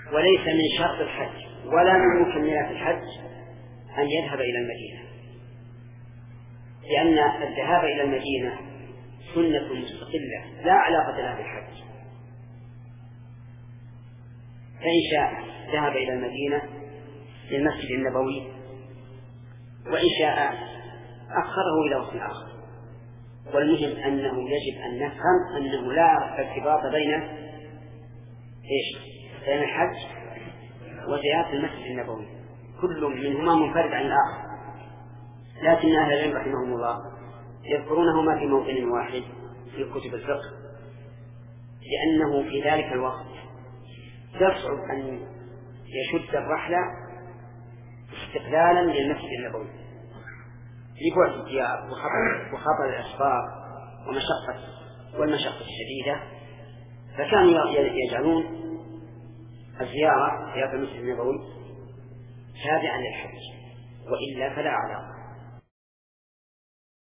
وليس من شرط الحج ولا من مكملات الحج أن يذهب إلى المدينة، لأن الذهاب إلى المدينة سنة مستقلة لا علاقة لها بالحج. فإن شاء ذهب إلى المدينة للمسجد النبوي، وإن شاء أخره إلى وقت آخر. والمهم أنه يجب أن نفهم أنه لا ارتباط بين الحج وزيارة المسجد النبوي، كل منهما منفرد عن الآخر. لكن أهل العلم رحمهم الله يذكرونهما في موطن واحد في كتب الفقه، لأنه في ذلك الوقت يصعب أن يشد الرحلة استقلالا للمسجد النبوي لبعد الديار وخطر الأسفار والمشقة الشديدة، فكانوا يجعلون زيارة المسجد النبوي تابعا للحج، وإلا فلا علاقة.